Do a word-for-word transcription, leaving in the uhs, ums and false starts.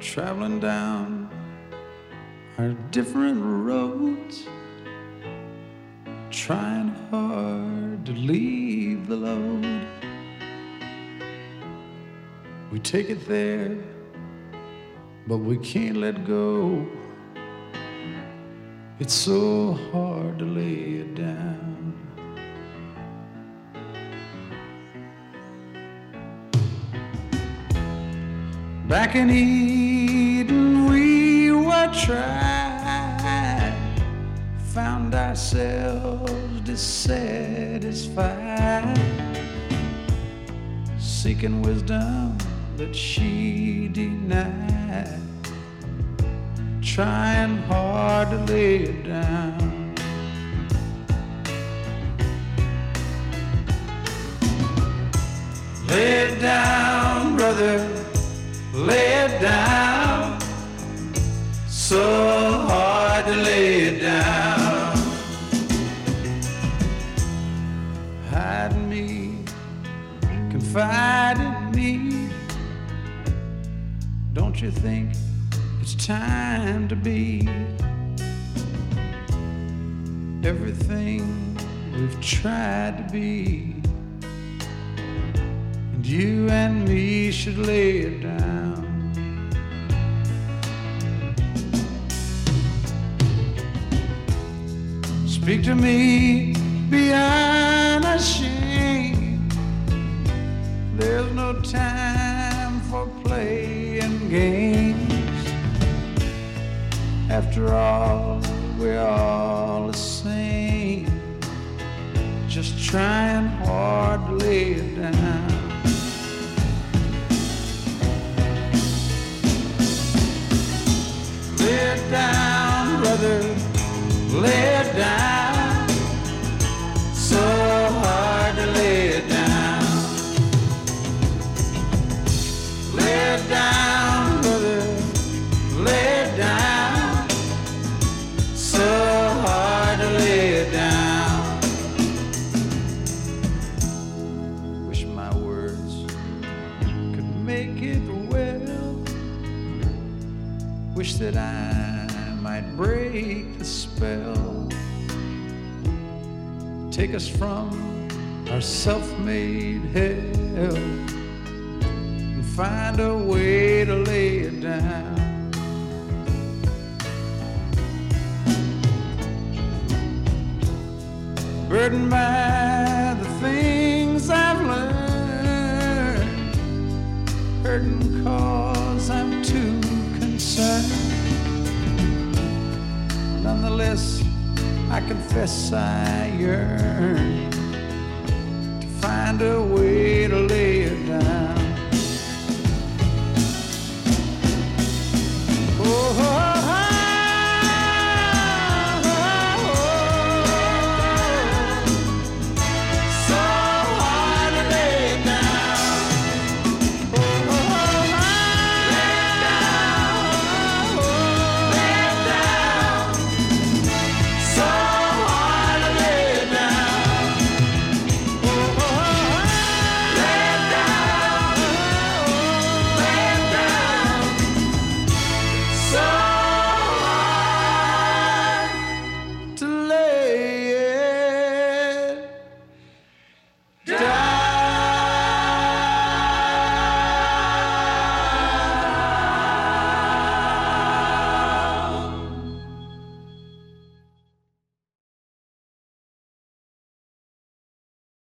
traveling down our different roads, trying hard to leave the load. We take it there, but we can't let go. It's so hard to lay it down. Back in Eden we were tried, found ourselves dissatisfied, seeking wisdom that she denied, trying hard to lay it down. Lay it down, brother, lay it down, so hard to lay it down. Hide in me, confide in me. Don't you think it's time to be everything we've tried to be? And you and me should lay it down. Speak to me, be unashamed. There's no time for playing games. After all, we're all the same, just trying hard to lay it down. Lay it down, brother, lay it down, so hard to lay it down. Lay it down, brother, lay it down, so hard to lay it down. Wish my words could make it well. Wish that I might break the spell, take us from our self-made hell, and find a way to lay it down. Burdened by the things I've learned, hurting cause I'm too concerned. Nonetheless, I confess I yearn to find a way to lay it down.